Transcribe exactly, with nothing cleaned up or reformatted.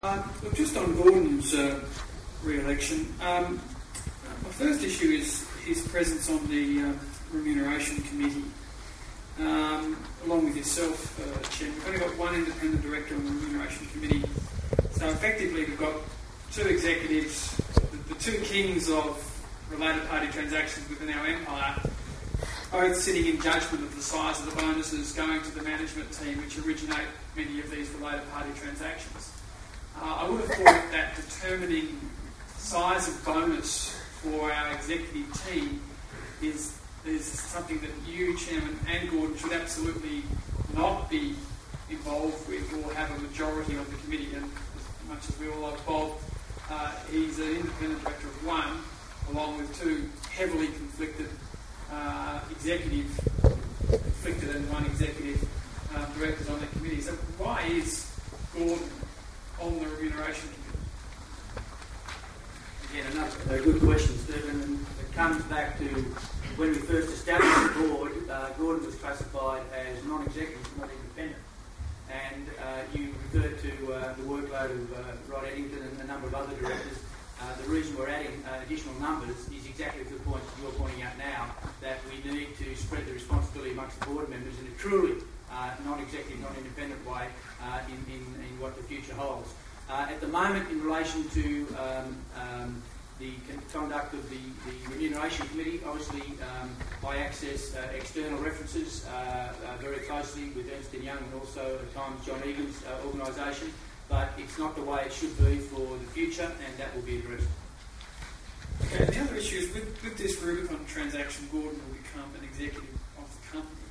Uh, look, just on Gordon's uh, re-election, um, my first issue is his presence on the uh, Remuneration Committee. Um, along with yourself, uh, Chairman, we've only got one independent director on the Remuneration Committee, so effectively we've got two executives, the, the two kings of related party transactions within our empire, both sitting in judgment of the size of the bonuses going to the management team which originate many of these related party transactions. Uh, I would have thought that determining size of bonus for our executive team is, is something that you, Chairman, and Gordon should absolutely not be involved with or have a majority of the committee. And as much as we all love Bob, uh, he's an independent director of one, along with two heavily conflicted uh, executive, conflicted and one executive uh, directors on the committee. So why is Gordon on the Remuneration Committee? Again, another a good question, Stephen, and it comes back to when we first established the board. uh, Gordon was classified as non-executive, not independent, and uh, you referred to uh, the workload of uh, Rod Eddington and a number of other directors. Uh, the reason we're adding uh, additional numbers is exactly to the point that you're pointing out now, that we need to spread the responsibility amongst the board members in a truly uh, non-executive, non-independent way uh, in, in, in what the future holds. Uh, at the moment, in relation to um, um, the conduct of the, the Remuneration Committee, obviously um, I access uh, external references uh, uh, very closely with Ernst and Young and also at times John Egan's uh, organisation, but it's not the way it should be for the future, and that will be addressed. Okay, the other issue is with, with this Rubicon transaction, Gordon will become an executive of the company.